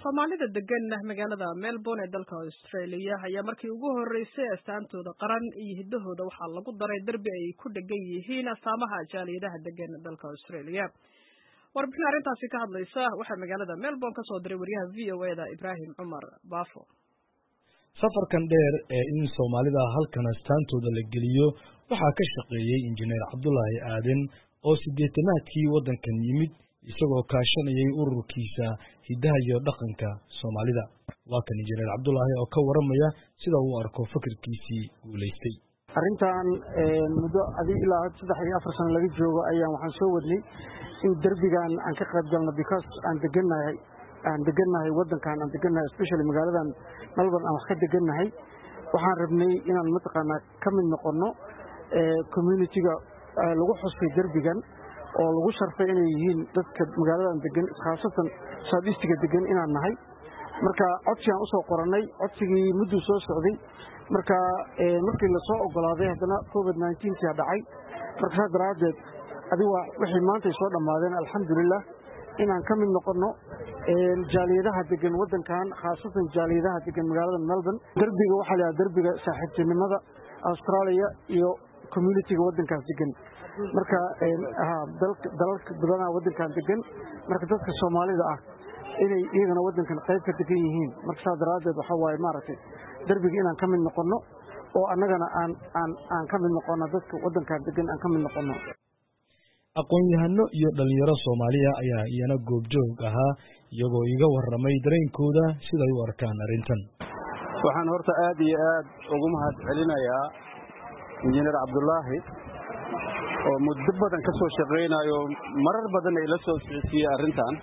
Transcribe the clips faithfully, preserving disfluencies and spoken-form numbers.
Soomaalida degan magaalada Melbourne ee dalka Australia ayaa markii ugu horeysay astaantooda qaran iyo hidahooda waxaa lagu daray darbi ay ku dhagan yihiin astaamaha jaaliyadaha degan dalka Australia. Warbixin arrintaasi ka hadlaysa waxaa magaalada Melbourne ka soo diray wariyaha V O A da Ibrahim Umar Baafo. Safarkan dheer ee in Soomaalida halkan astaantooda la geliyo waxaa ka shaqeeyay injineer Cabdullaahi Aadan oo sideetanaadkii waddankan yimid isagoo kaashanayay ururkiisa hidaha iyo dhaqanka Soomaalida. Waa kan injineer Cabdullaahi oo ka waramaya sida uu arko fikirkiisii guuleystay. Arrintan muddo adii ilaa saddex iyo afar sano laga joogo ayaan waxaan soo wadnay in darbigan aan ka qayb galno because aan deganahay aan deganahay waddankan aan deganahay especially magaaladan Melbourne aan wax ka deganahay waxaan rabnay inaan mataqaanaa ka mid noqono community-ga lagu xusay darbigan oo lagu sharfay inay yihiin dadka magaaladan degan khaasatan Southeast-ga degan inaan nahay marka codsigan u soo qoranay codsigii muddo soo socday marka markii la soo ogolaaday hadana covid nineteen ka dhacay marka daraadeed adiga wixii maanta soo dhamaadeen alxamdulillah inaan ka mid noqono jaaliyadaha degan waddankan khaasatan jaaliyadaha degan magaalada Melbourne darbiga waxa la darbiga saaxiibtinimada Australia iyo community-ga waddankaas degan marka dalalka badanaa waddankan degan marka dadka Soomaalida ah inay iyagana waddankan qayb ka degan yihiin marka daraadeed waxa waaye maaragtay darbiga inaan ka mid noqono oo annagana aan aan aan ka mid noqono dadka waddankan degan aan ka mid noqono. Aqoon-yahano iyo dhalinyaro Soomaaliya ayaa iyana goobjoog ahaa iyagoo iga waramay dareenkooda sida ay u arkaan arrintan. Waxaan horta aad iyo aad ugu mahad celinayaa injineer Cabdullaahi oo muddo badan ka soo shaqeynayo marar badan ay la soo socodsiiyay arrintan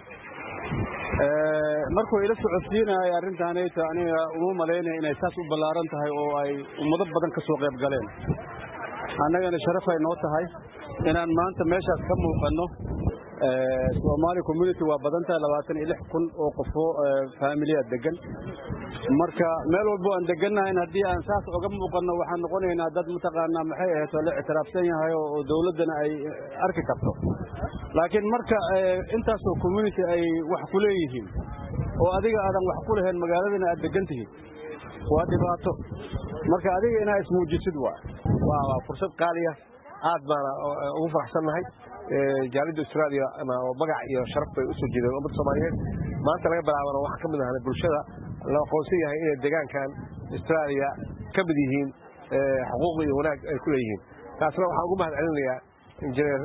ee markuu ila socodsiinay arrintan ay tahay aniga uma maleynay inay taas u balaaran tahay oo ay ummado badan ka soo qayb galeen annagana sharaf ay noo tahay inaan maanta meeshaas ka muuqano ee Somali community waa badan tahay labaatan iyo lix kun oo qof oo familiya degan marka meel walba aan deganahay hadii aan saas uga muuqano waxaan noqonaynaa dad mutaqaana maxay ahayd oo la ictiraafsan yahay oo dawladana ay arki karto laakiin marka intaas oo community ay wax ku leeyihiin oo adiga aadan wax ku lahayn magaaladana aad degantihiin waa dhibaato marka adiga inaa ismuujisid waa waa fursad qaali ah aad baan ugu faraxsanahay jaaliyada Australia ama magac iyo sharaf bay u soo jeedeen ummadda Soomaaliyeed maanta laga bilaabo wax ka mid ah bulshada la aqoonsan yahay in deegaankan Australia ka mid yihiin xuquuq iyo wanaag ay ku leeyihiin taasna waxaan ugu mahad celinayaa injineer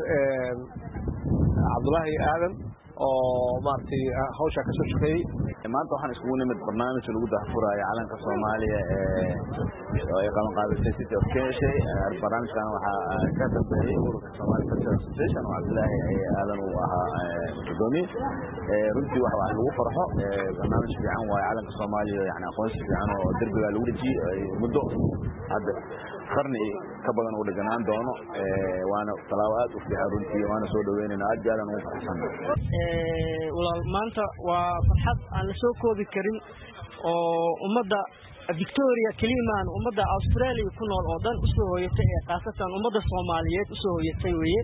Cabdullaahi Aadan oo maartay hawsha ka soo shaqeeyay maanta waxaan iskugu nimid barnaamij lagu daahfurayo calanka Soomaaliya ee oo ay qaban qaadisay City of Kenya barnaamijkan waxa ka dambeeyay ururka Somali Cultural Association oo Cabdullaahi Aadan uu ahaa gudoomiye ee runtii waxa wax lagu farxo barnaamij fiican waa calanka Soomaaliya yani aqoonsi fiican oo darbiga lagu dhijiyay muddo hadda qarni ka badan oo dhaganaan doono ee waana talaawad u fiican runtii waana soo dhaweynayna aad jaalan ugu farxsan ee walaal maanta waa farxad aan la soo koobi karin oo ummadda Victoria kalimaan ummadda Australia ku nool oo dhan u soo hooyatay ee qaasatan ummadda Soomaaliyeed u soo hooyatay weeye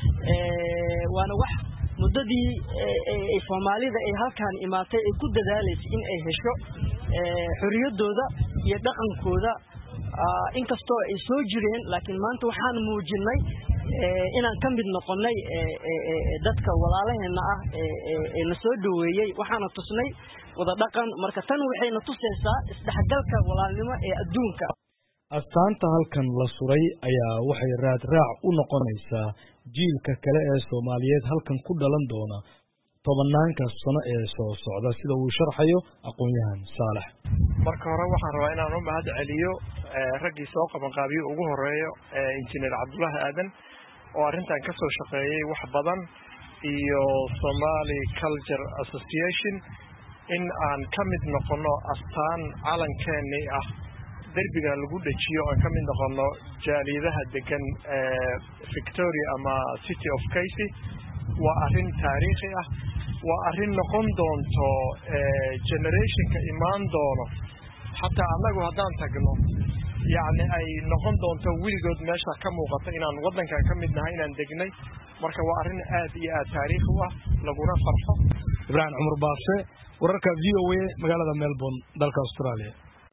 ee waana wax muddadii ee Soomaalida ay halkaan imaatay ay ku dadaalaysay in ay hesho ee xorriyadooda iyo dhaqankooda inkastoo ay soo jireen laakiin maanta waxaan muujinay inaan ka mid noqonay dadka walaalaheena ah ee na soo dhaweeyay waxaana tusnay wada dhaqan marka tan waxayna tusaysaa isdhexgalka walaalnimo ee adduunka. Astaanta halkan la suray ayaa waxay raad raac u noqonaysaa jiilka kale ee Soomaaliyeed halkan ku dhalan doona tobanaanka sano ee soo socda sida uu sharxayo aqoon-yahan Saalax. marka hore waxaan rabaa inaan u mahad celiyo raggii soo qaban qaabiyo ugu horeeyo injineer Cabdullaahi Aadan oo arrintan ka soo shaqeeyay wax badan iyo Somali Cultural Association in aan ka mid noqono astaan calankeeni ah darbiga lagu dhajiyo aan ka mid noqono jaaliyadaha degan Victoria ama City of Casey waa arrin taariikhi ah waa arrin noqon doonto generationka imaan doono hatta anagu haddaan tagno yani ay noqon doonto wiligood meesha ka muuqata inaan waddankan ka mid nahay inaan degnay marka waa arrin aad iyo aad taariikhi ah laguna farxo ibraahim cumar baase wararka v o a magaalada melbourne dalka australia